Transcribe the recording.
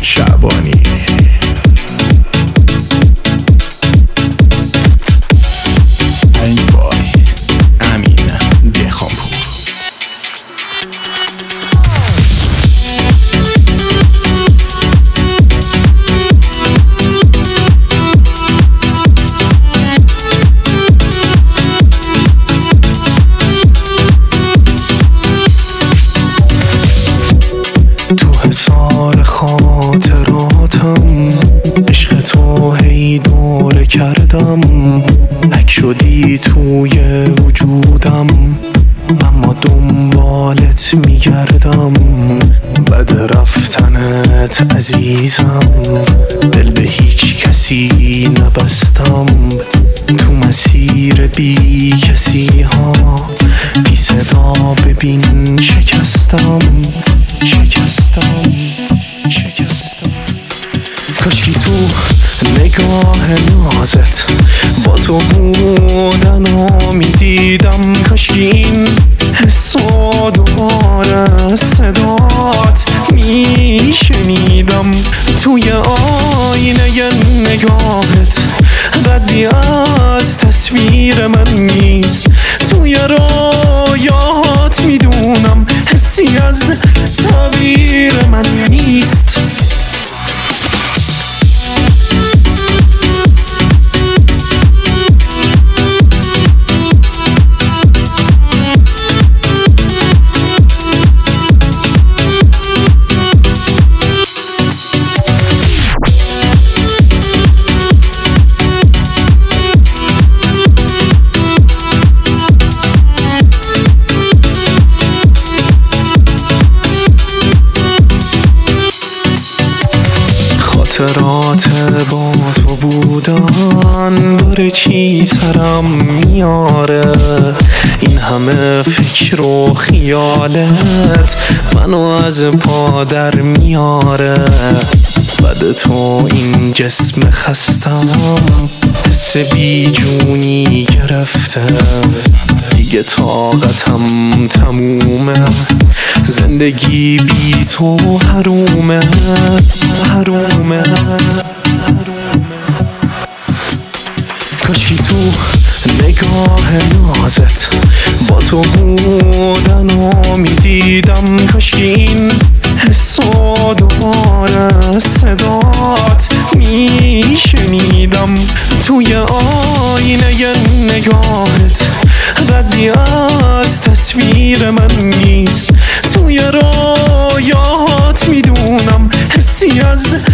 شعبانی. حصار خاطراتم عشق تو هی دوره کردم، حک شدی توی وجودم اما دنبالت میگردم. بعد رفتنت عزیزم دل به هیچ کسی نبستم، تو مسیر بی کسی ها بی صدا ببین شکستم. کاشکی تو نگاه نازت با تو بودن و میدیدم، کاشکی این حسا دوباره صدات میشنیدم. توی آینه نگاهت ردی از تصویر من نیست، توی رویات میدونم حسی از تعبیر من نیست. خاطرات با تو بودن باره چی سرم میاره، این همه فکر و خیالت منو از پا در میاره. بعد تو این جسم خستم حس بیجونی گرفته، دیگه طاقتم تمومه، زندگی بی تو حرومه. کاشکی تو نگاه نازت با تو بودن و میدیدم، کاشکی این حسا دوباره صدات میشنیدم. توی آینه نگاهت ردی از تصویر من نیست، توی رویات میدونم حسی از